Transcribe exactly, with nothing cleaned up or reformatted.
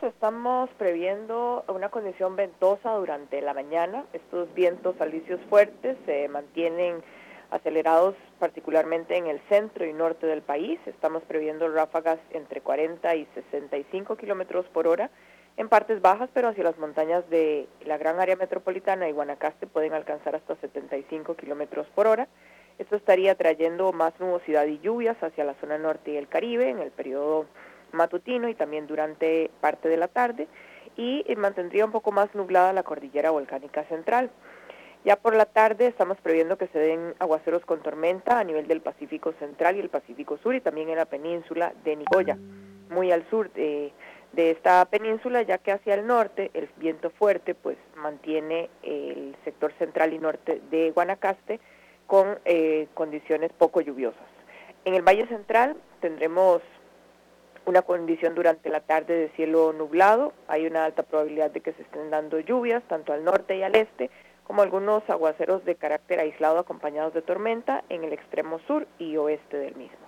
estamos previendo una condición ventosa durante la mañana. Estos vientos alisios fuertes se mantienen acelerados particularmente en el centro y norte del país. Estamos previendo ráfagas entre cuarenta y sesenta y cinco kilómetros por hora en partes bajas, pero hacia las montañas de la gran área metropolitana y Guanacaste pueden alcanzar hasta setenta y cinco kilómetros por hora. Esto estaría trayendo más nubosidad y lluvias hacia la zona norte y el Caribe en el periodo matutino y también durante parte de la tarde, y mantendría un poco más nublada la cordillera volcánica central. Ya por la tarde estamos previendo que se den aguaceros con tormenta a nivel del Pacífico Central y el Pacífico Sur y también en la península de Nicoya, muy al sur de, de esta península, ya que hacia el norte el viento fuerte pues mantiene el sector central y norte de Guanacaste con eh, condiciones poco lluviosas. En el Valle Central tendremos una condición durante la tarde de cielo nublado. Hay una alta probabilidad de que se estén dando lluvias tanto al norte y al este, como algunos aguaceros de carácter aislado acompañados de tormenta en el extremo sur y oeste del mismo.